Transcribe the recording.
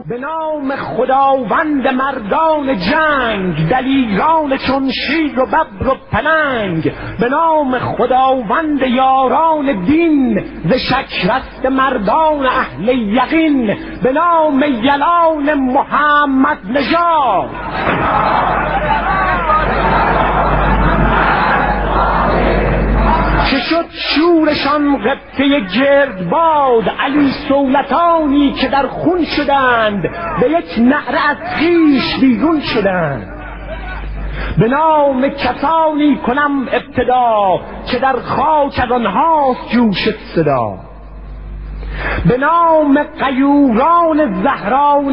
به نام خداوند مردان جنگ، دلیران چون شیر و ببر و پلنگ. به نام خداوند یاران دین، ز شکرست مردان اهل یقین. به نام یلان محمد نژاد، که شد شورشان غبطه گردباد. علی صولتانی که در خون شدند، به یک نعره از خویش بیرون شدند. به نام کسانی کنم ابتدا، که در خاک از آنهاست جوش صدا. به نام غیوران زهرا